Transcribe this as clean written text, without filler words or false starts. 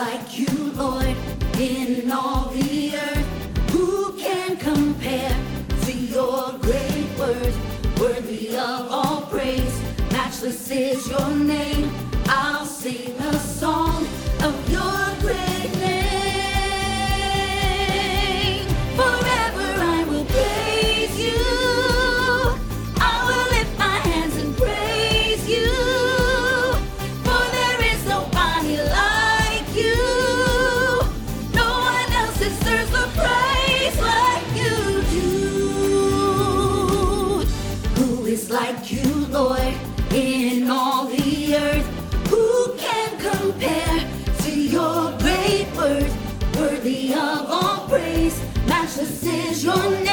like you, Lord, in all the earth? Who can compare to your great word? Worthy of all praise, matchless is your name. I'll sing a song of your great name. Forever I will praise you. I will lift my hands and praise you. For there is nobody like you. No one else deserves the praise like you do. Who is like you, Lord, in all the earth? Who can compare to your great word? Worthy of all praise, matchless is your name.